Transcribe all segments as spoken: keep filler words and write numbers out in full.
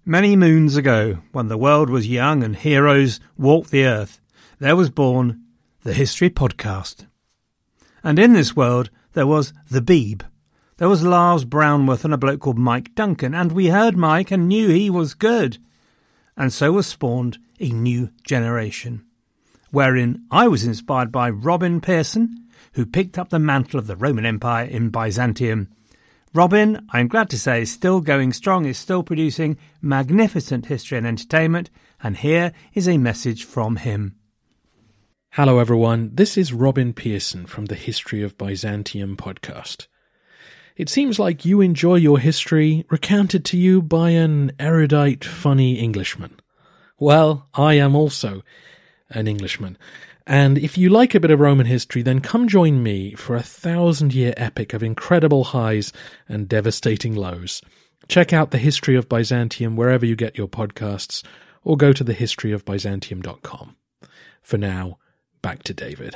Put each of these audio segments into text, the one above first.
Many moons ago, when the world was young and heroes walked the earth, there was born the History Podcast. And in this world, there was the Beeb. There was Lars Brownworth and a bloke called Mike Duncan, and we heard Mike and knew he was good. And so was spawned a new generation, wherein I was inspired by Robin Pearson, who picked up the mantle of the Roman Empire in Byzantium. Robin, I'm glad to say, is still going strong, is still producing magnificent history and entertainment, and here is a message from him. Hello everyone, this is Robin Pearson from the History of Byzantium podcast. It seems like you enjoy your history recounted to you by an erudite, funny Englishman. Well, I am also an Englishman. And if you like a bit of Roman history, then come join me for a thousand-year epic of incredible highs and devastating lows. Check out The History of Byzantium wherever you get your podcasts, or go to the history of byzantium dot com. For now, back to David.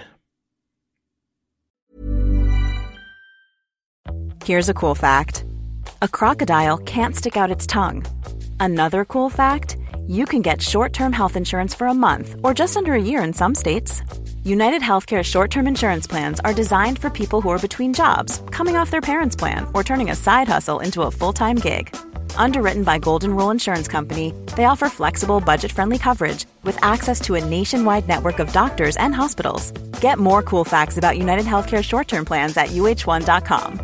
Here's a cool fact. A crocodile can't stick out its tongue. Another cool fact, you can get short-term health insurance for a month or just under a year in some states. United Healthcare short-term insurance plans are designed for people who are between jobs, coming off their parents' plan, or turning a side hustle into a full-time gig. Underwritten by Golden Rule Insurance Company, they offer flexible, budget-friendly coverage with access to a nationwide network of doctors and hospitals. Get more cool facts about United Healthcare short-term plans at U H one dot com.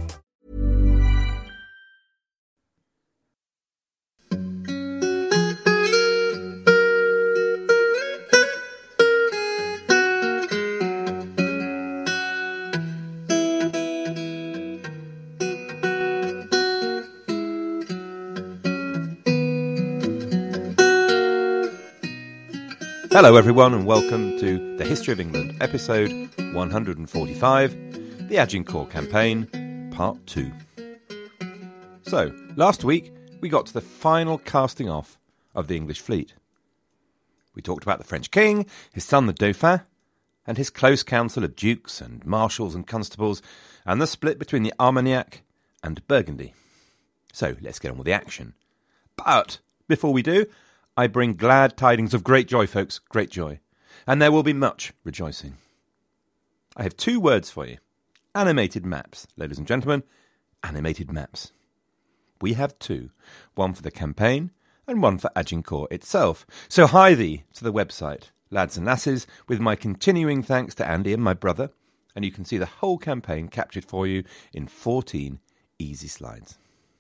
Hello everyone and welcome to The History of England, episode one hundred forty-five, the Agincourt Campaign, part two. So, last week we got to the final casting off of the English fleet. We talked about the French king, his son the Dauphin, and his close council of dukes and marshals and constables, and the split between the Armagnac and Burgundy. So, let's get on with the action. But, before we do, I bring glad tidings of great joy, folks, great joy. And there will be much rejoicing. I have two words for you. Animated maps, ladies and gentlemen. Animated maps. We have two. One for the campaign and one for Agincourt itself. So hie thee to the website, lads and lasses, with my continuing thanks to Andy and my brother. And you can see the whole campaign captured for you in fourteen easy slides.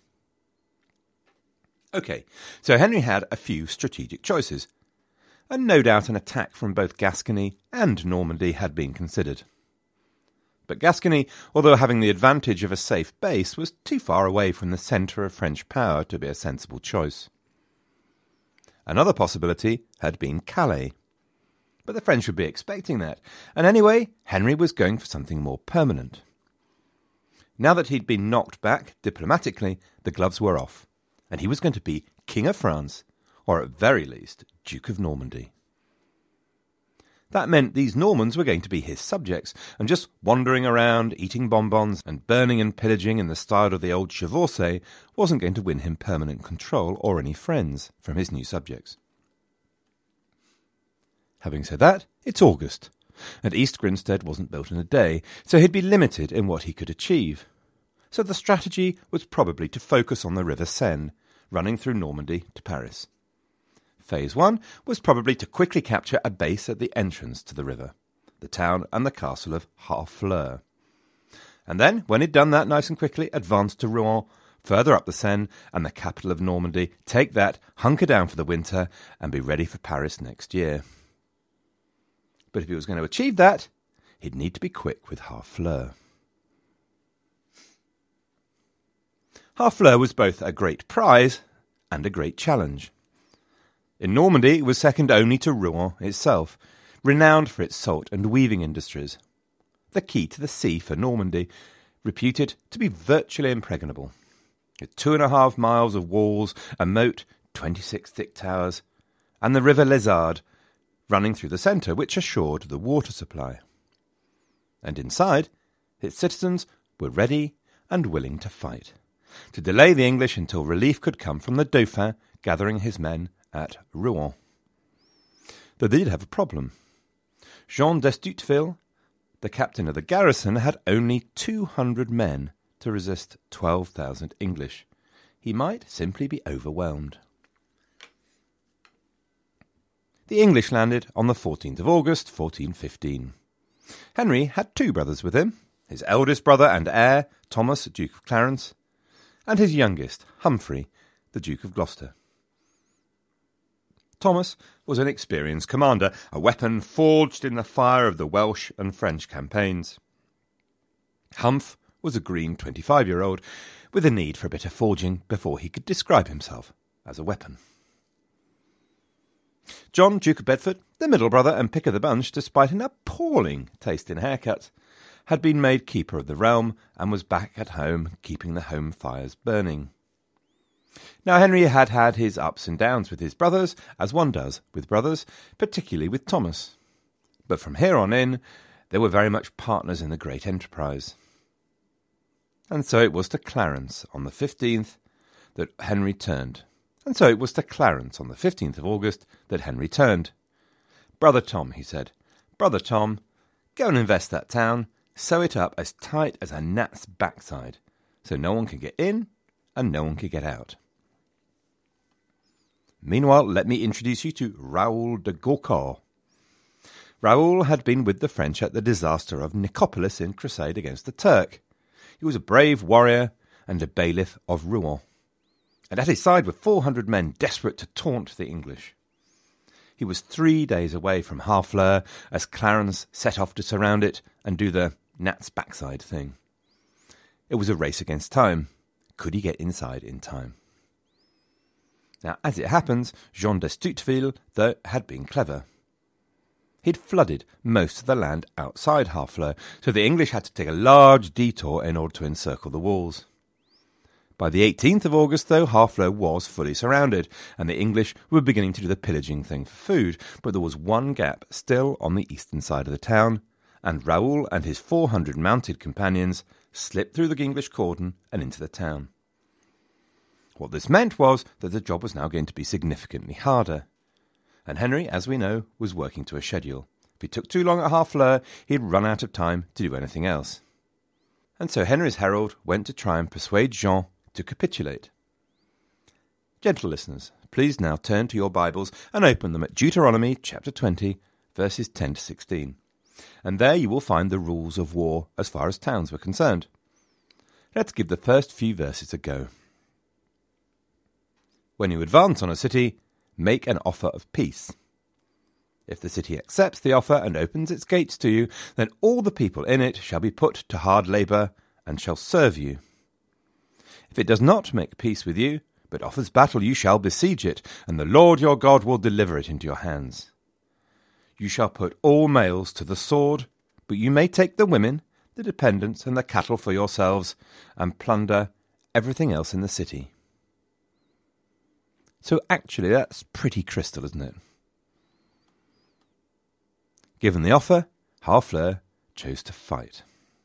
OK, so Henry had a few strategic choices, and no doubt an attack from both Gascony and Normandy had been considered. But Gascony, although having the advantage of a safe base, was too far away from the centre of French power to be a sensible choice. Another possibility had been Calais, but the French would be expecting that, and anyway, Henry was going for something more permanent. Now that he'd been knocked back diplomatically, the gloves were off. And he was going to be King of France, or at very least, Duke of Normandy. That meant these Normans were going to be his subjects, and just wandering around, eating bonbons, and burning and pillaging in the style of the old chevauchée wasn't going to win him permanent control or any friends from his new subjects. Having said that, it's August, and East Grinstead wasn't built in a day, so he'd be limited in what he could achieve. So the strategy was probably to focus on the River Seine, running through Normandy to Paris. Phase one was probably to quickly capture a base at the entrance to the river, the town and the castle of Harfleur. And then, when he'd done that nice and quickly, advance to Rouen, further up the Seine, and the capital of Normandy, take that, hunker down for the winter, and be ready for Paris next year. But if he was going to achieve that, he'd need to be quick with Harfleur. Harfleur was both a great prize and a great challenge. In Normandy, it was second only to Rouen itself, renowned for its salt and weaving industries. The key to the sea for Normandy, reputed to be virtually impregnable. With two and a half miles of walls, a moat, twenty-six thick towers, and the river Lézard running through the centre, which assured the water supply. And inside, its citizens were ready and willing to fight, to delay the English until relief could come from the Dauphin, gathering his men at Rouen. Though they did have a problem. Jean d'Estouteville, the captain of the garrison, had only two hundred men to resist twelve thousand English. He might simply be overwhelmed. The English landed on the fourteenth of August, fourteen fifteen. Henry had two brothers with him, his eldest brother and heir, Thomas, Duke of Clarence, and his youngest, Humphrey, the Duke of Gloucester. Thomas was an experienced commander, a weapon forged in the fire of the Welsh and French campaigns. Humph was a green twenty-five-year-old with a need for a bit of forging before he could describe himself as a weapon. John, Duke of Bedford, the middle brother and pick of the bunch, despite an appalling taste in haircuts, had been made keeper of the realm and was back at home keeping the home fires burning. Now Henry had had his ups and downs with his brothers, as one does with brothers, particularly with Thomas. But from here on in, they were very much partners in the great enterprise. And so it was to Clarence on the fifteenth that Henry turned. And so it was to Clarence on the fifteenth of August that Henry turned. "Brother Tom," he said, "Brother Tom, go and invest that town, sew it up as tight as a gnat's backside, so no one can get in and no one can get out. Meanwhile, let me introduce you to Raoul de Gaucourt." Raoul had been with the French at the disaster of Nicopolis in crusade against the Turk. He was a brave warrior and a bailiff of Rouen, and at his side were four hundred men desperate to taunt the English. He was three days away from Harfleur as Clarence set off to surround it and do the gnat's backside thing. It was a race against time. Could he get inside in time? Now, as it happens, Jean d'Estouteville, though, had been clever. He'd flooded most of the land outside Harfleur, so the English had to take a large detour in order to encircle the walls. By the eighteenth of August, though, Harfleur was fully surrounded, and the English were beginning to do the pillaging thing for food, but there was one gap still on the eastern side of the town, and Raoul and his four hundred mounted companions slipped through the English cordon and into the town. What this meant was that the job was now going to be significantly harder. And Henry, as we know, was working to a schedule. If he took too long at Harfleur, he'd run out of time to do anything else. And so Henry's herald went to try and persuade Jean to capitulate. Gentle listeners, please now turn to your Bibles and open them at Deuteronomy chapter twenty, verses ten to sixteen. And there you will find the rules of war as far as towns were concerned. Let's give the first few verses a go. "When you advance on a city, make an offer of peace. If the city accepts the offer and opens its gates to you, then all the people in it shall be put to hard labour and shall serve you. If it does not make peace with you, but offers battle, you shall besiege it, and the Lord your God will deliver it into your hands. You shall put all males to the sword, but you may take the women, the dependents, and the cattle for yourselves, and plunder everything else in the city." So actually, that's pretty crystal, isn't it? Given the offer, Harfleur chose to fight.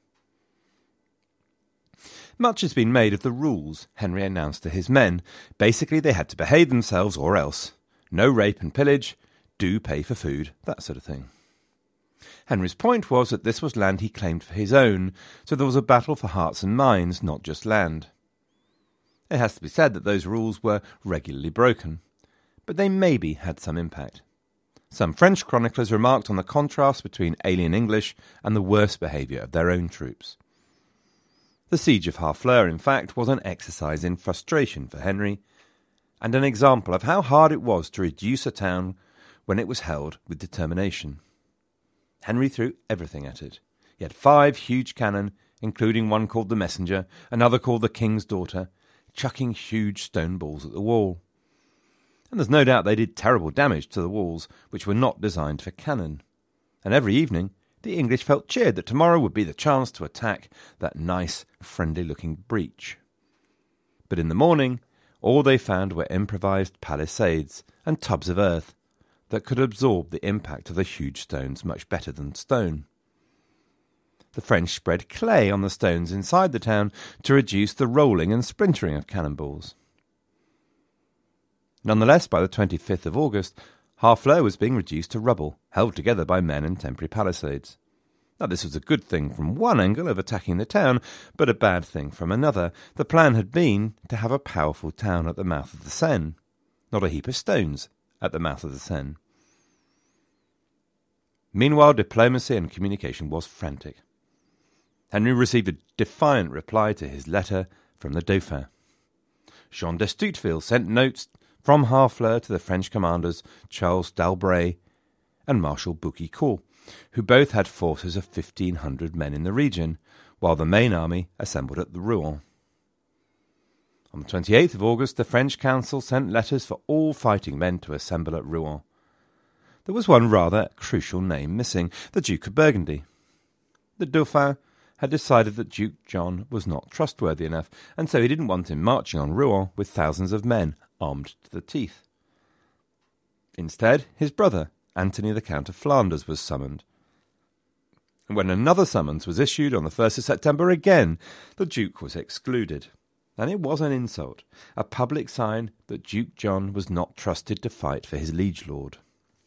Much has been made of the rules Henry announced to his men. Basically, they had to behave themselves or else. No rape and pillage, do pay for food, that sort of thing. Henry's point was that this was land he claimed for his own, so there was a battle for hearts and minds, not just land. It has to be said that those rules were regularly broken, but they maybe had some impact. Some French chroniclers remarked on the contrast between alien English and the worse behaviour of their own troops. The siege of Harfleur, in fact, was an exercise in frustration for Henry, and an example of how hard it was to reduce a town when it was held with determination. Henry threw everything at it. He had five huge cannon, including one called the Messenger, another called the King's Daughter, chucking huge stone balls at the wall. And there's no doubt they did terrible damage to the walls, which were not designed for cannon. And every evening, the English felt cheered that tomorrow would be the chance to attack that nice, friendly-looking breach. But in the morning, all they found were improvised palisades and tubs of earth that could absorb the impact of the huge stones much better than stone. The French spread clay on the stones inside the town to reduce the rolling and splintering of cannonballs. Nonetheless, by the twenty-fifth of August, Harfleur was being reduced to rubble, held together by men and temporary palisades. Now, this was a good thing from one angle of attacking the town, but a bad thing from another. The plan had been to have a powerful town at the mouth of the Seine, not a heap of stones at the mouth of the Seine. Meanwhile, diplomacy and communication was frantic. Henry received a defiant reply to his letter from the Dauphin. Jean d'Estouteville sent notes from Harfleur to the French commanders Charles d'Albret and Marshal Boucicault, who both had forces of fifteen hundred men in the region, while the main army assembled at the Rouen. On the twenty-eighth of August, the French council sent letters for all fighting men to assemble at Rouen. There was one rather crucial name missing, the Duke of Burgundy. The Dauphin had decided that Duke John was not trustworthy enough, and so he didn't want him marching on Rouen with thousands of men armed to the teeth. Instead, his brother, Anthony the Count of Flanders, was summoned. And when another summons was issued on the first of September again, the Duke was excluded. And it was an insult, a public sign that Duke John was not trusted to fight for his liege lord.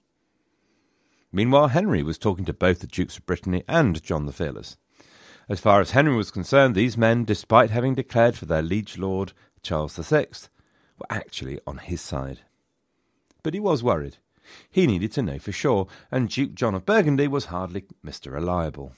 Meanwhile, Henry was talking to both the Dukes of Brittany and John the Fearless. As far as Henry was concerned, these men, despite having declared for their liege lord, Charles the Sixth, were actually on his side. But he was worried. He needed to know for sure, and Duke John of Burgundy was hardly Mister Reliable.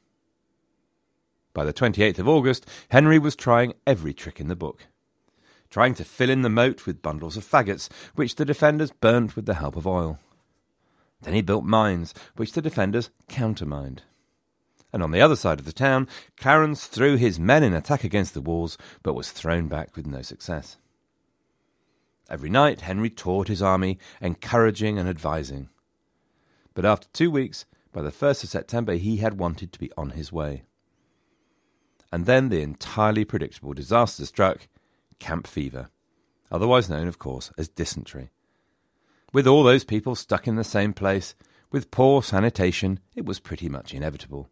By the twenty-eighth of August, Henry was trying every trick in the book, trying to fill in the moat with bundles of faggots, which the defenders burnt with the help of oil. Then he built mines, which the defenders countermined. And on the other side of the town, Clarence threw his men in attack against the walls, but was thrown back with no success. Every night Henry taught his army, encouraging and advising. But after two weeks, by the first of September, he had wanted to be on his way. And then the entirely predictable disaster struck, camp fever, otherwise known, of course, as dysentery. With all those people stuck in the same place, with poor sanitation, it was pretty much inevitable.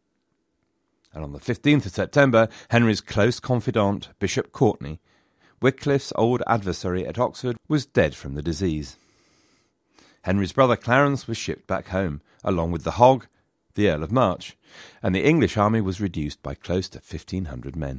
And on the fifteenth of September, Henry's close confidant, Bishop Courtenay, Wycliffe's old adversary at Oxford, was dead from the disease. Henry's brother Clarence was shipped back home, along with the Hog, the Earl of March, and the English army was reduced by close to fifteen hundred men.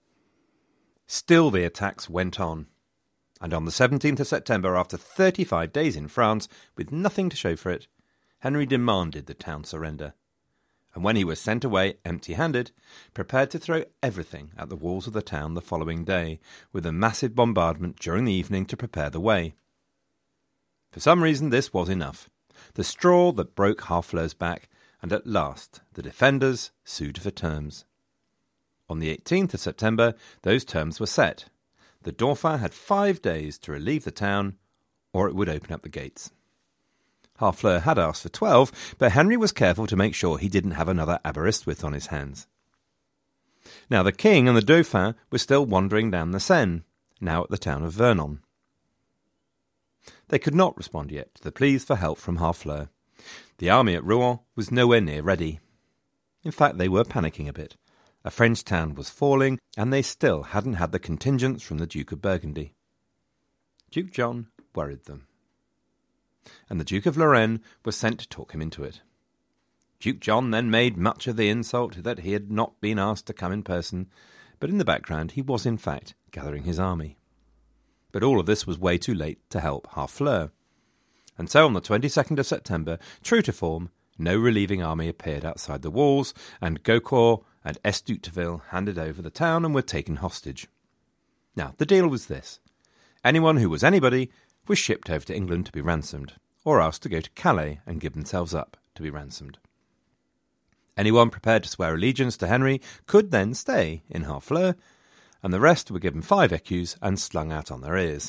Still the attacks went on, and on the seventeenth of September, after thirty-five days in France, with nothing to show for it, Henry demanded the town surrender. And when he was sent away empty-handed, prepared to throw everything at the walls of the town the following day, with a massive bombardment during the evening to prepare the way. For some reason this was enough, the straw that broke Harfleur's back, and at last the defenders sued for terms. On the eighteenth of September those terms were set. The Dauphin had five days to relieve the town, or it would open up the gates. Harfleur had asked for twelve, but Henry was careful to make sure he didn't have another Aberystwyth on his hands. Now the king and the Dauphin were still wandering down the Seine, now at the town of Vernon. They could not respond yet to the pleas for help from Harfleur. The army at Rouen was nowhere near ready. In fact, they were panicking a bit. A French town was falling, and they still hadn't had the contingents from the Duke of Burgundy. Duke John worried them, and the Duke of Lorraine was sent to talk him into it. Duke John then made much of the insult that he had not been asked to come in person, but in the background he was in fact gathering his army. But all of this was way too late to help Harfleur. And so on the twenty-second of September, true to form, no relieving army appeared outside the walls, and Gaucourt and Estouteville handed over the town and were taken hostage. Now, the deal was this. Anyone who was anybody was shipped over to England to be ransomed, or asked to go to Calais and give themselves up to be ransomed. Anyone prepared to swear allegiance to Henry could then stay in Harfleur, and the rest were given five écus and slung out on their ears.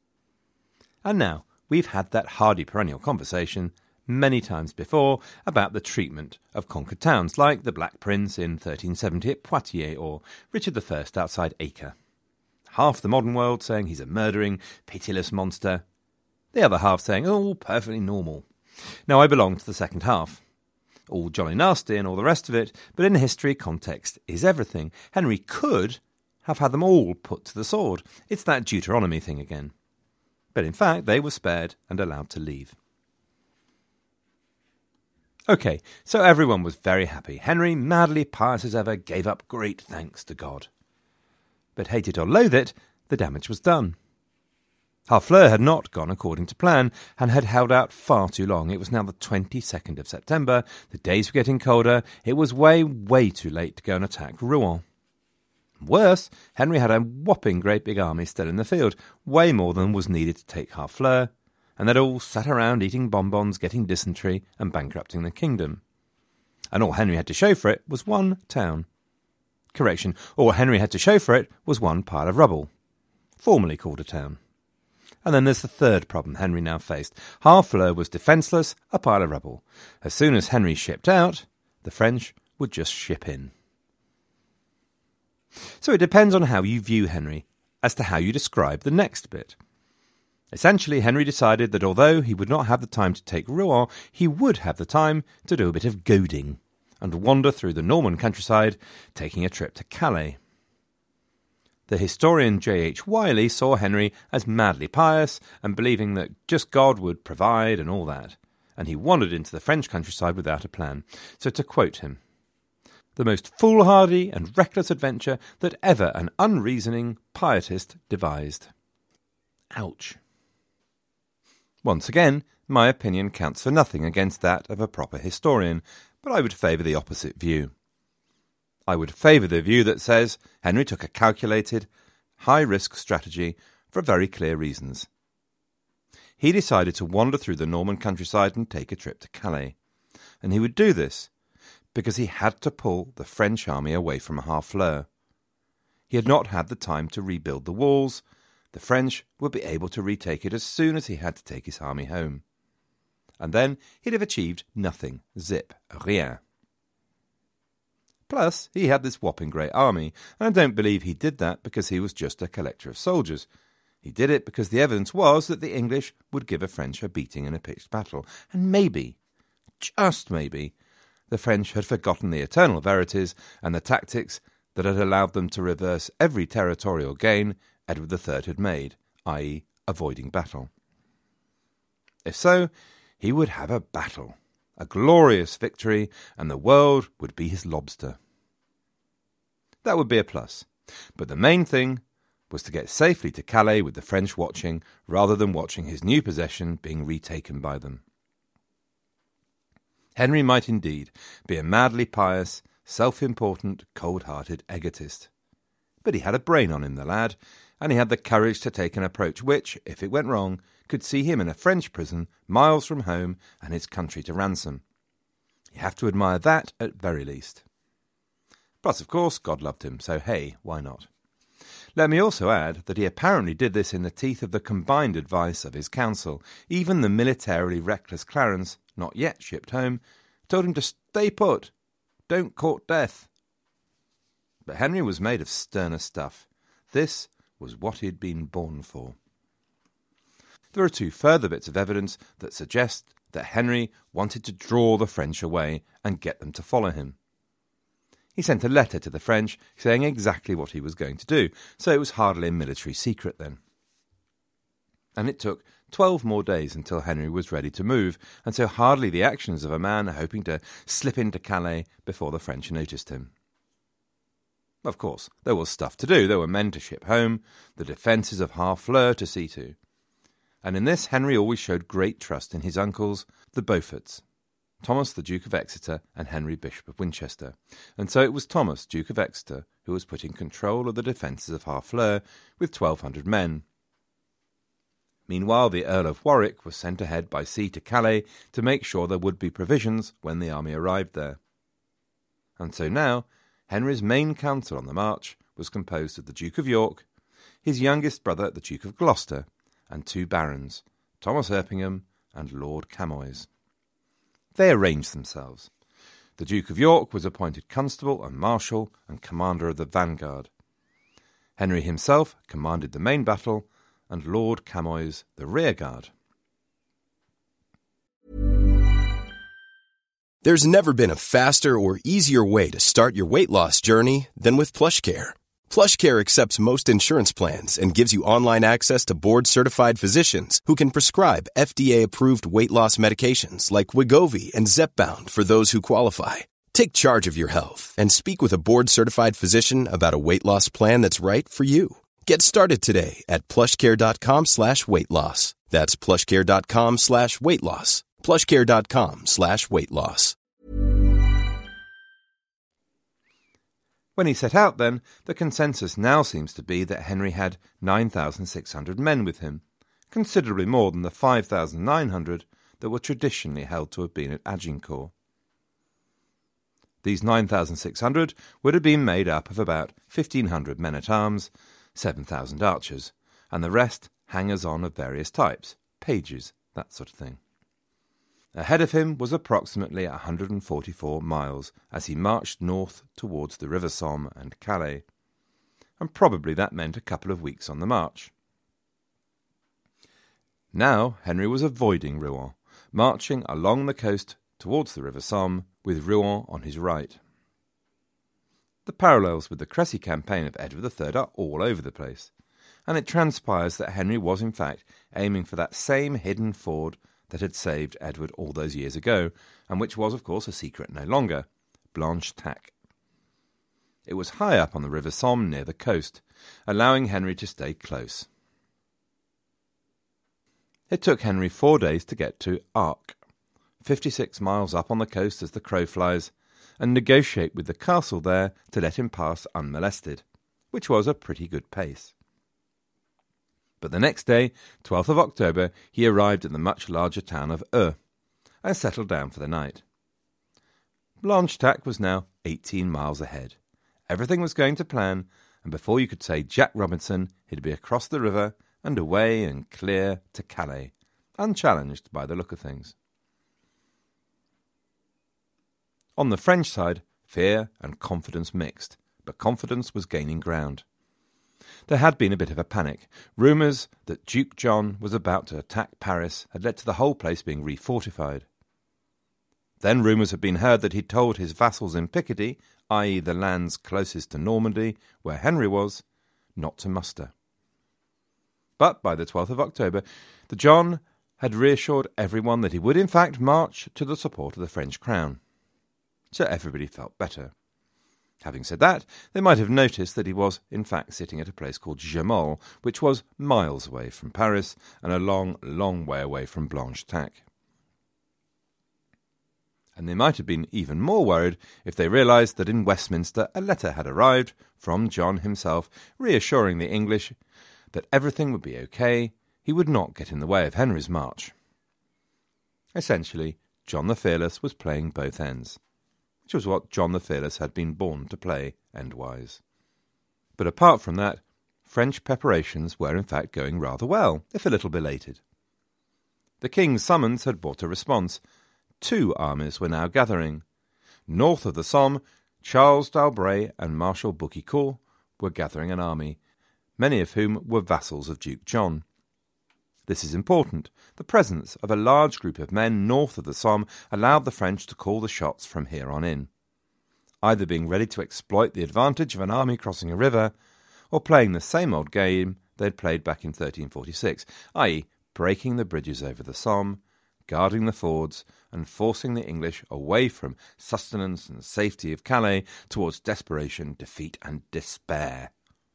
And now, we've had that hardy perennial conversation many times before about the treatment of conquered towns, like the Black Prince in thirteen seventy at Poitiers, or Richard the First outside Acre. Half the modern world saying he's a murdering, pitiless monster, the other half saying, oh, perfectly normal. Now, I belong to the second half. All jolly nasty and all the rest of it, but in history, context is everything. Henry could have had them all put to the sword. It's that Deuteronomy thing again. But in fact, they were spared and allowed to leave. OK, so everyone was very happy. Henry, madly pious as ever, gave up great thanks to God. But hate it or loathe it, the damage was done. Harfleur had not gone according to plan and had held out far too long. It was now the twenty-second of September. The days were getting colder. It was way, way too late to go and attack Rouen. Worse, Henry had a whopping great big army still in the field, way more than was needed to take Harfleur, and they'd all sat around eating bonbons, getting dysentery, and bankrupting the kingdom. And all Henry had to show for it was one town. Correction, all Henry had to show for it was one pile of rubble, formerly called a town. And then there's the third problem Henry now faced. Harfleur was defenceless, a pile of rubble. As soon as Henry shipped out, the French would just ship in. So it depends on how you view Henry as to how you describe the next bit. Essentially, Henry decided that although he would not have the time to take Rouen, he would have the time to do a bit of goading and wander through the Norman countryside, taking a trip to Calais. The historian J H Wiley saw Henry as madly pious and believing that just God would provide and all that, and he wandered into the French countryside without a plan. So to quote him, "The most foolhardy and reckless adventure that ever an unreasoning pietist devised." Ouch. Once again, my opinion counts for nothing against that of a proper historian, but I would favour the opposite view. I would favour the view that says Henry took a calculated, high-risk strategy for very clear reasons. He decided to wander through the Norman countryside and take a trip to Calais, and he would do this because he had to pull the French army away from Harfleur. He had not had the time to rebuild the walls. The French would be able to retake it as soon as he had to take his army home. And then he'd have achieved nothing, zip, rien. Plus, he had this whopping great army, and I don't believe he did that because he was just a collector of soldiers. He did it because the evidence was that the English would give the French a beating in a pitched battle, and maybe, just maybe, the French had forgotten the eternal verities and the tactics that had allowed them to reverse every territorial gain Edward the Third had made, that is, avoiding battle. If so, he would have a battle, a glorious victory, and the world would be his lobster. That would be a plus, but the main thing was to get safely to Calais with the French watching, rather than watching his new possession being retaken by them. Henry might indeed be a madly pious, self-important, cold-hearted egotist, but he had a brain on him, the lad, and he had the courage to take an approach which, if it went wrong, could see him in a French prison, miles from home, and his country to ransom. You have to admire that at very least. Plus, of course, God loved him, so hey, why not? Let me also add that he apparently did this in the teeth of the combined advice of his council. Even the militarily reckless Clarence, not yet shipped home, told him to stay put, don't court death. But Henry was made of sterner stuff. This was what he had been born for. There are two further bits of evidence that suggest that Henry wanted to draw the French away and get them to follow him. He sent a letter to the French saying exactly what he was going to do, so it was hardly a military secret then. And it took twelve more days until Henry was ready to move, and so hardly the actions of a man hoping to slip into Calais before the French noticed him. Of course, there was stuff to do. There were men to ship home, the defences of Harfleur to see to. And in this, Henry always showed great trust in his uncles, the Beauforts, Thomas the Duke of Exeter and Henry Bishop of Winchester. And so it was Thomas, Duke of Exeter, who was put in control of the defences of Harfleur with twelve hundred men. Meanwhile, the Earl of Warwick was sent ahead by sea to Calais to make sure there would be provisions when the army arrived there. And so now, Henry's main council on the march was composed of the Duke of York, his youngest brother the Duke of Gloucester, and two barons, Thomas Erpingham and Lord Camoys. They arranged themselves. The Duke of York was appointed constable and marshal and commander of the vanguard. Henry himself commanded the main battle, and Lord Camoys the rearguard. There's never been a faster or easier way to start your weight loss journey than with PlushCare. PlushCare accepts most insurance plans and gives you online access to board-certified physicians who can prescribe F D A-approved weight loss medications like Wegovy and Zepbound for those who qualify. Take charge of your health and speak with a board-certified physician about a weight loss plan that's right for you. Get started today at plushcare.com slash weight loss. That's plushcare.com slash weight loss. plushcare.com slash weight loss. When he set out, then, the consensus now seems to be that Henry had nine thousand six hundred men with him, considerably more than the five thousand nine hundred that were traditionally held to have been at Agincourt. These nine thousand six hundred would have been made up of about fifteen hundred men-at-arms, seven thousand archers, and the rest hangers-on of various types, pages, that sort of thing. Ahead of him was approximately one hundred forty-four miles as he marched north towards the River Somme and Calais, and probably that meant a couple of weeks on the march. Now Henry was avoiding Rouen, marching along the coast towards the River Somme, with Rouen on his right. The parallels with the Crécy campaign of Edward the Third are all over the place, and it transpires that Henry was in fact aiming for that same hidden ford that had saved Edward all those years ago, and which was, of course, a secret no longer, Blanchetaque. It was high up on the River Somme near the coast, allowing Henry to stay close. It took Henry four days to get to Arques, fifty-six miles up on the coast as the crow flies, and negotiate with the castle there to let him pass unmolested, which was a pretty good pace. But the next day, twelfth of October, he arrived at the much larger town of Eu, and settled down for the night. Blanchetaque was now eighteen miles ahead. Everything was going to plan, and before you could say Jack Robinson, he'd be across the river and away and clear to Calais, unchallenged by the look of things. On the French side, fear and confidence mixed, but confidence was gaining ground. There had been a bit of a panic. Rumours that Duke John was about to attack Paris had led to the whole place being refortified. Then rumours had been heard that he'd told his vassals in Picardy, that is the lands closest to Normandy, where Henry was, not to muster. But by the twelfth of October, the John had reassured everyone that he would in fact march to the support of the French crown. So everybody felt better. Having said that, they might have noticed that he was, in fact, sitting at a place called Gemolles, which was miles away from Paris and a long, long way away from Blanchetaque. And they might have been even more worried if they realised that in Westminster a letter had arrived from John himself, reassuring the English that everything would be okay, he would not get in the way of Henry's march. Essentially, John the Fearless was playing both ends, which was what John the Fearless had been born to play endwise. But apart from that, French preparations were in fact going rather well, if a little belated. The king's summons had brought a response. Two armies were now gathering. North of the Somme, Charles d'Albret and Marshal Boucicault were gathering an army, many of whom were vassals of Duke John. This is important. The presence of a large group of men north of the Somme allowed the French to call the shots from here on in, either being ready to exploit the advantage of an army crossing a river, or playing the same old game they had played back in thirteen forty-six, that is, breaking the bridges over the Somme, guarding the fords, and forcing the English away from sustenance and safety of Calais towards desperation, defeat, and despair.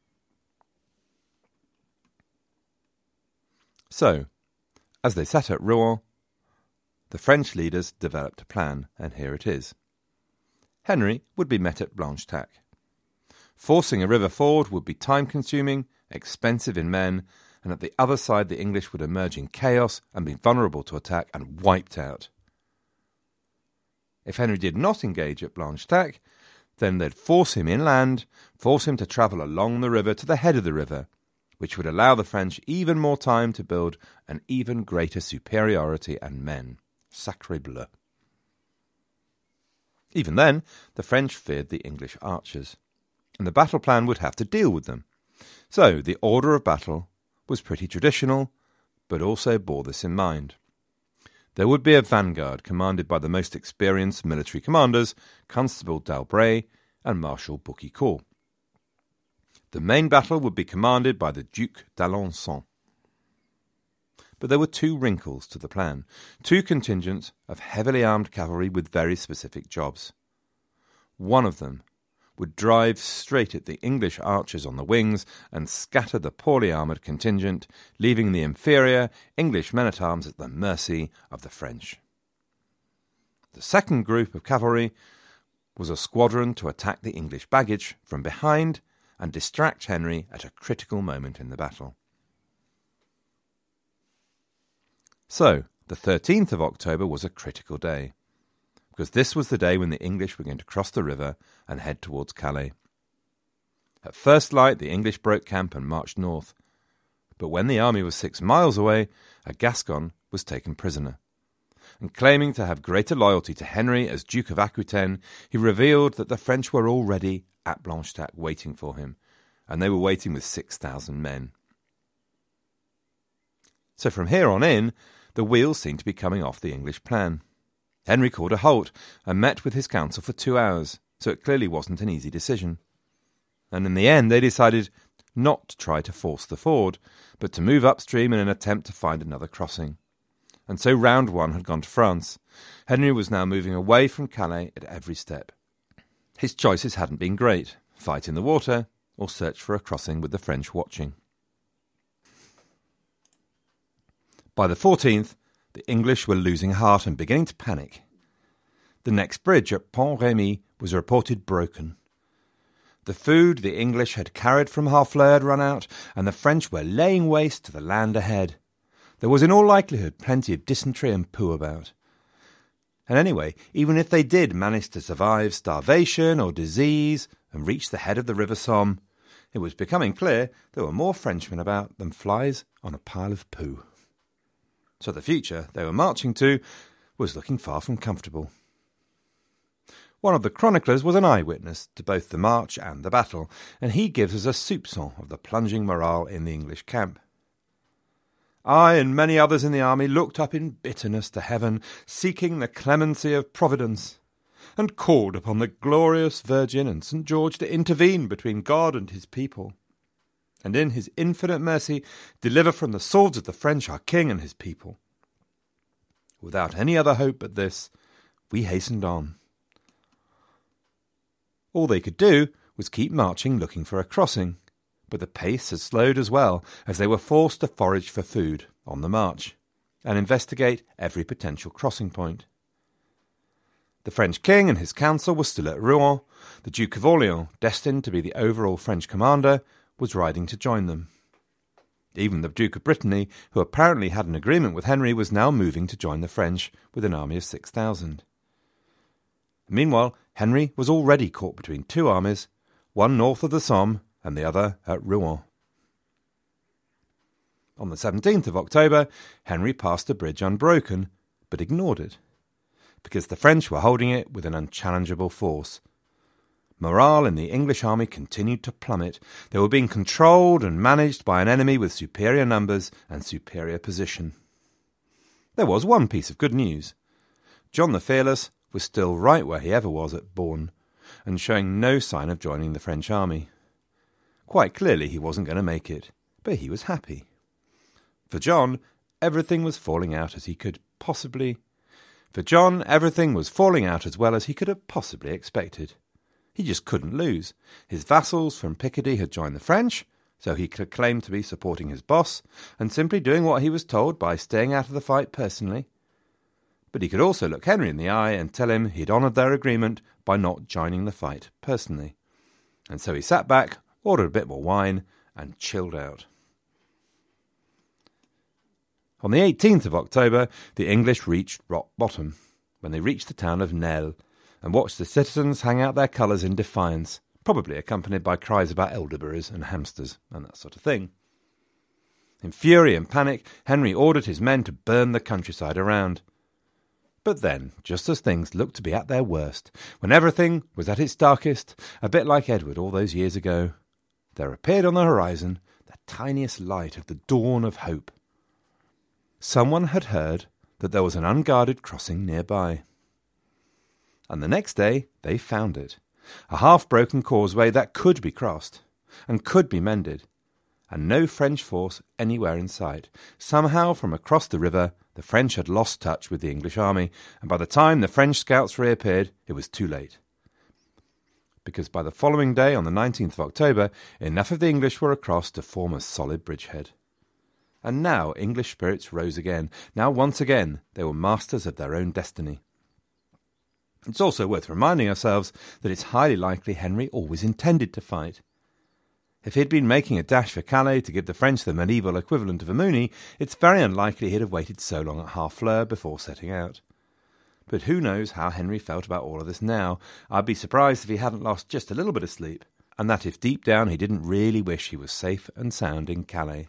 So, as they sat at Rouen, the French leaders developed a plan, and here it is. Henry would be met at Blanchetaque. Forcing a river ford would be time-consuming, expensive in men, and at the other side the English would emerge in chaos and be vulnerable to attack and wiped out. If Henry did not engage at Blanchetaque, then they'd force him inland, force him to travel along the river to the head of the river, which would allow the French even more time to build an even greater superiority and men. Sacré bleu. Even then, the French feared the English archers, and the battle plan would have to deal with them. So the order of battle was pretty traditional, but also bore this in mind. There would be a vanguard commanded by the most experienced military commanders, Constable d'Albret and Marshal Boucicault. The main battle would be commanded by the Duc d'Alençon. But there were two wrinkles to the plan, two contingents of heavily armed cavalry with very specific jobs. One of them would drive straight at the English archers on the wings and scatter the poorly armoured contingent, leaving the inferior English men-at-arms at the mercy of the French. The second group of cavalry was a squadron to attack the English baggage from behind and distract Henry at a critical moment in the battle. So, the thirteenth of October was a critical day, because this was the day when the English were going to cross the river and head towards Calais. At first light, the English broke camp and marched north, but when the army was six miles away, a Gascon was taken prisoner. And claiming to have greater loyalty to Henry as Duke of Aquitaine, he revealed that the French were already at Blanchetaque waiting for him, and they were waiting with six thousand men. So from here on in, the wheels seemed to be coming off the English plan. Henry called a halt and met with his council for two hours, so it clearly wasn't an easy decision. And in the end they decided not to try to force the ford, but to move upstream in an attempt to find another crossing. And so round one had gone to France. Henry was now moving away from Calais at every step. His choices hadn't been great: fight in the water or search for a crossing with the French watching. By the fourteenth, the English were losing heart and beginning to panic. The next bridge at Pont-Rémy was reported broken. The food the English had carried from Harfleur had run out, and the French were laying waste to the land ahead. There was in all likelihood plenty of dysentery and poo about. And anyway, even if they did manage to survive starvation or disease and reach the head of the River Somme, it was becoming clear there were more Frenchmen about than flies on a pile of poo. So the future they were marching to was looking far from comfortable. One of the chroniclers was an eyewitness to both the march and the battle, and he gives us a soupçon of the plunging morale in the English camp. I and many others in the army looked up in bitterness to heaven, seeking the clemency of Providence, and called upon the glorious Virgin and Saint George to intervene between God and his people, and in his infinite mercy deliver from the swords of the French our king and his people. Without any other hope but this, we hastened on. All they could do was keep marching looking for a crossing, but the pace had slowed as well, as they were forced to forage for food on the march and investigate every potential crossing point. The French king and his council were still at Rouen. The Duke of Orleans, destined to be the overall French commander, was riding to join them. Even the Duke of Brittany, who apparently had an agreement with Henry, was now moving to join the French with an army of six thousand. Meanwhile, Henry was already caught between two armies, one north of the Somme and the other at Rouen. On the seventeenth of October, Henry passed the bridge unbroken, but ignored it, because the French were holding it with an unchallengeable force. Morale in the English army continued to plummet. They were being controlled and managed by an enemy with superior numbers and superior position. There was one piece of good news. John the Fearless was still right where he ever was at Bourne, and showing no sign of joining the French army. Quite clearly he wasn't going to make it, but he was happy. For John, everything was falling out as he could possibly... For John, everything was falling out as well as he could have possibly expected. He just couldn't lose. His vassals from Picardy had joined the French, so he could claim to be supporting his boss and simply doing what he was told by staying out of the fight personally. But he could also look Henry in the eye and tell him he'd honoured their agreement by not joining the fight personally. And so he sat back, ordered a bit more wine, and chilled out. On the eighteenth of October, the English reached rock bottom, when they reached the town of Nesle, and watched the citizens hang out their colours in defiance, probably accompanied by cries about elderberries and hamsters and that sort of thing. In fury and panic, Henry ordered his men to burn the countryside around. But then, just as things looked to be at their worst, when everything was at its darkest, a bit like Edward all those years ago, there appeared on the horizon the tiniest light of the dawn of hope. Someone had heard that there was an unguarded crossing nearby. And the next day they found it, a half-broken causeway that could be crossed. and could be mended, and no French force anywhere in sight. Somehow, from across the river, the French had lost touch with the English army, and by the time the French scouts reappeared, it was too late. Because by the following day, on the nineteenth of October, enough of the English were across to form a solid bridgehead. And now English spirits rose again. Now once again they were masters of their own destiny. It's also worth reminding ourselves that it's highly likely Henry always intended to fight. If he'd been making a dash for Calais to give the French the medieval equivalent of a Mooney, it's very unlikely he'd have waited so long at Harfleur before setting out. But who knows how Henry felt about all of this now? I'd be surprised if he hadn't lost just a little bit of sleep, and that if deep down he didn't really wish he was safe and sound in Calais.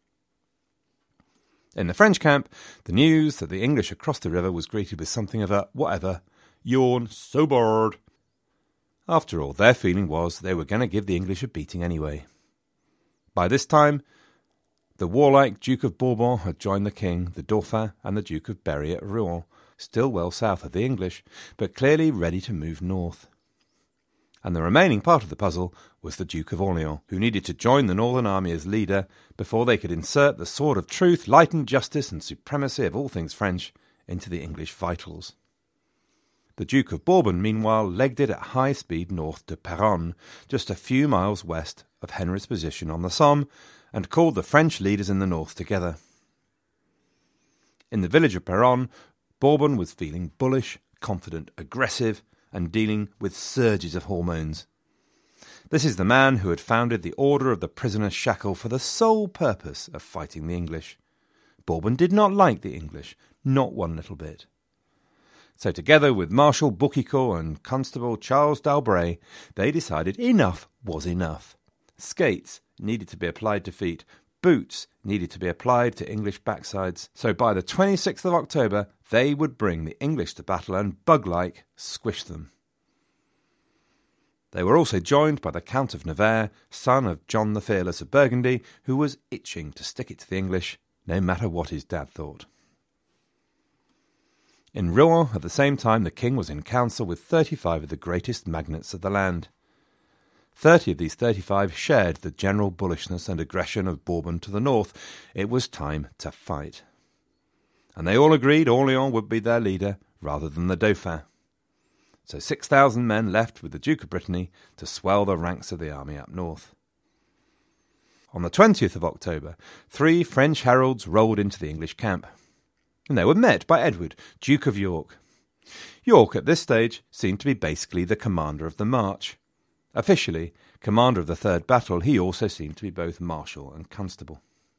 In the French camp, the news that the English had crossed the river was greeted with something of a whatever, yawn, so bored. After all, their feeling was they were going to give the English a beating anyway. By this time, the warlike Duke of Bourbon had joined the King, the Dauphin, and the Duke of Berry at Rouen, still well south of the English, but clearly ready to move north. And the remaining part of the puzzle was the Duke of Orleans, who needed to join the Northern Army as leader before they could insert the sword of truth, light and justice and supremacy of all things French into the English vitals. The Duke of Bourbon, meanwhile, legged it at high speed north to Péronne, just a few miles west of Henry's position on the Somme, and called the French leaders in the north together. In the village of Péronne, Bourbon was feeling bullish, confident, aggressive, and dealing with surges of hormones. This is the man who had founded the Order of the Prisoner's Shackle for the sole purpose of fighting the English. Bourbon did not like the English, not one little bit. So together with Marshal Boucicaut and Constable Charles d'Albret, they decided enough was enough. Skates needed to be applied to feet, boots needed to be applied to English backsides, so by the twenty-sixth of October they would bring the English to battle and, bug-like, squish them. They were also joined by the Count of Nevers, son of John the Fearless of Burgundy, who was itching to stick it to the English, no matter what his dad thought. In Rouen, at the same time, the king was in council with thirty-five of the greatest magnates of the land. Thirty of these thirty-five shared the general bullishness and aggression of Bourbon to the north. It was time to fight. And they all agreed Orleans would be their leader rather than the Dauphin. So six thousand men left with the Duke of Brittany to swell the ranks of the army up north. On the twentieth of October, three French heralds rolled into the English camp, and they were met by Edward, Duke of York. York, at this stage, seemed to be basically the commander of the march. Officially, commander of the third battle, he also seemed to be both marshal and constable.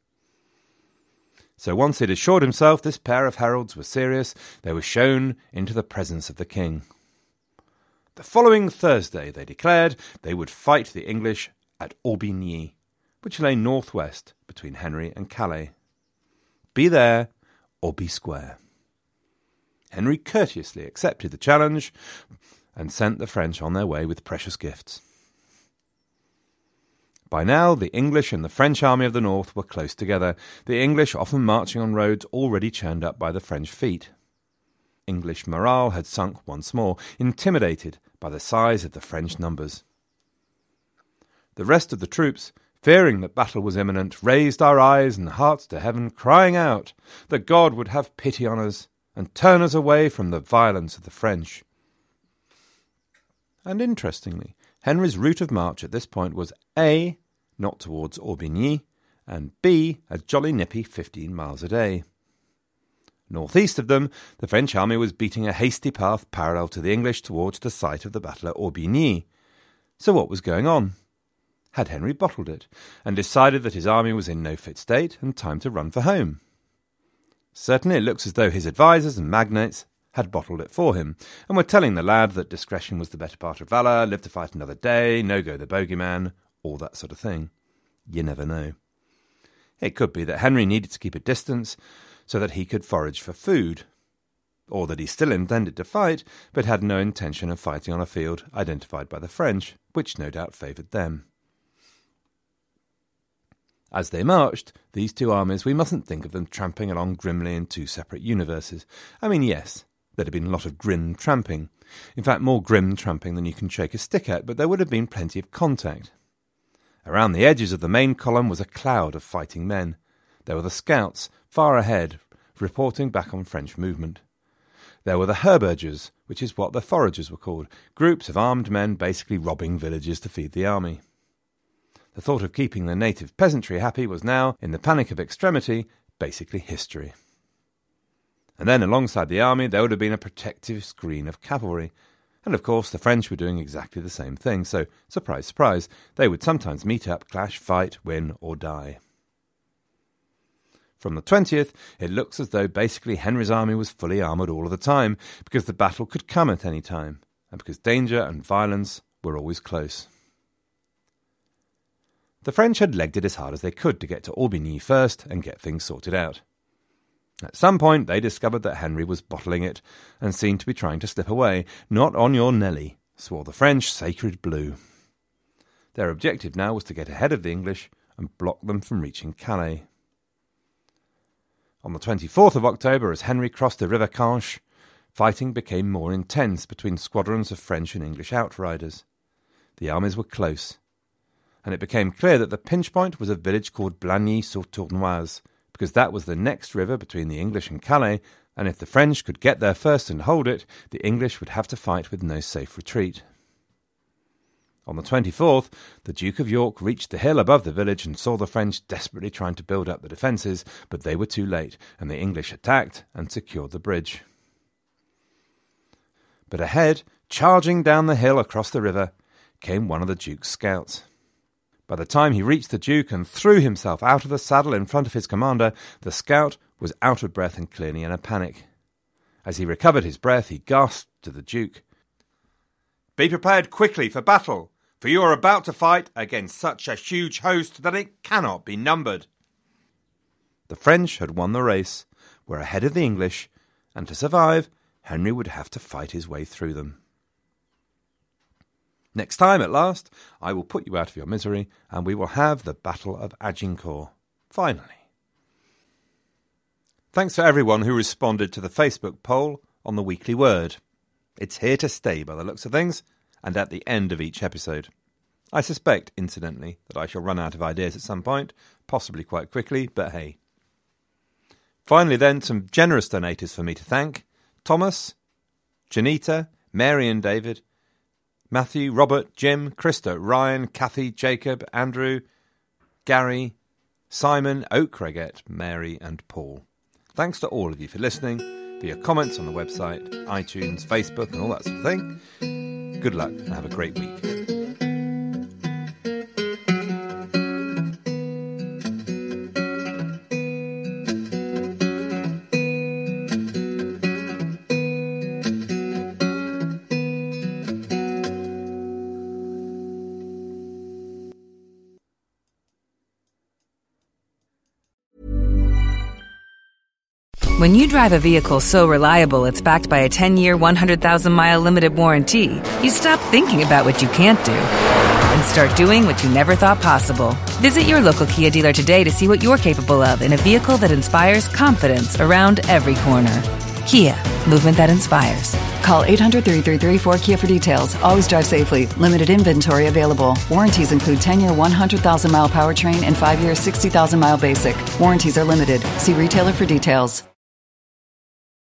So once he'd assured himself this pair of heralds were serious, they were shown into the presence of the king. The following Thursday, they declared, they would fight the English at Aubigny, which lay northwest between Henry and Calais. Be there or be square. Henry courteously accepted the challenge and sent the French on their way with precious gifts. By now, the English and the French army of the north were close together, the English often marching on roads already churned up by the French feet. English morale had sunk once more, intimidated by the size of the French numbers. The rest of the troops, fearing that battle was imminent, raised our eyes and hearts to heaven, crying out that God would have pity on us and turn us away from the violence of the French. And interestingly, Henry's route of march at this point was A, not towards Aubigny, and B, a jolly nippy fifteen miles a day. Northeast of them, the French army was beating a hasty path parallel to the English towards the site of the battle at Aubigny. So what was going on? Had Henry bottled it, and decided that his army was in no fit state and time to run for home? Certainly it looks as though his advisers and magnates had bottled it for him, and were telling the lad that discretion was the better part of valour, live to fight another day, no go the bogeyman, all that sort of thing. You never know. It could be that Henry needed to keep a distance so that he could forage for food, or that he still intended to fight, but had no intention of fighting on a field identified by the French, which no doubt favoured them. As they marched, these two armies, we mustn't think of them tramping along grimly in two separate universes. I mean, yes, there'd have been a lot of grim tramping. In fact, more grim tramping than you can shake a stick at, but there would have been plenty of contact. Around the edges of the main column was a cloud of fighting men. There were the scouts, far ahead, reporting back on French movement. There were the herbergers, which is what the foragers were called, groups of armed men basically robbing villages to feed the army. The thought of keeping the native peasantry happy was now, in the panic of extremity, basically history. And then alongside the army there would have been a protective screen of cavalry. And of course the French were doing exactly the same thing, so, surprise, surprise, they would sometimes meet up, clash, fight, win or die. From the twentieth, it looks as though basically Henry's army was fully armoured all of the time, because the battle could come at any time, and because danger and violence were always close. The French had legged it as hard as they could to get to Aubigny first and get things sorted out. At some point they discovered that Henry was bottling it and seemed to be trying to slip away. Not on your Nelly, swore the French sacred blue. Their objective now was to get ahead of the English and block them from reaching Calais. On the twenty-fourth of October, as Henry crossed the River Canche, fighting became more intense between squadrons of French and English outriders. The armies were close, and it became clear that the pinch point was a village called Blagny-sur-Tournoise, because that was the next river between the English and Calais, and if the French could get there first and hold it, the English would have to fight with no safe retreat. On the twenty-fourth, the Duke of York reached the hill above the village and saw the French desperately trying to build up the defences, but they were too late, and the English attacked and secured the bridge. But ahead, charging down the hill across the river, came one of the Duke's scouts. By the time he reached the Duke and threw himself out of the saddle in front of his commander, the scout was out of breath and clearly in a panic. As he recovered his breath, he gasped to the Duke, "Be prepared quickly for battle, for you are about to fight against such a huge host that it cannot be numbered." The French had won the race, were ahead of the English, and to survive, Henry would have to fight his way through them. Next time, at last, I will put you out of your misery, and we will have the Battle of Agincourt. Finally. Thanks for everyone who responded to the Facebook poll on the weekly word. It's here to stay by the looks of things, and at the end of each episode. I suspect, incidentally, that I shall run out of ideas at some point, possibly quite quickly, but hey. Finally then, some generous donators for me to thank. Thomas, Janita, Mary and David, Matthew, Robert, Jim, Krista, Ryan, Kathy, Jacob, Andrew, Gary, Simon, Oakreget, Mary and Paul. Thanks to all of you for listening, for your comments on the website, iTunes, Facebook and all that sort of thing. Good luck and have a great week. When you drive a vehicle so reliable it's backed by a ten-year, one hundred thousand mile limited warranty, you stop thinking about what you can't do and start doing what you never thought possible. Visit your local Kia dealer today to see what you're capable of in a vehicle that inspires confidence around every corner. Kia, movement that inspires. Call eight hundred, three three three, four K I A for details. Always drive safely. Limited inventory available. Warranties include ten-year, one hundred thousand mile powertrain and five-year, sixty thousand mile basic. Warranties are limited. See retailer for details.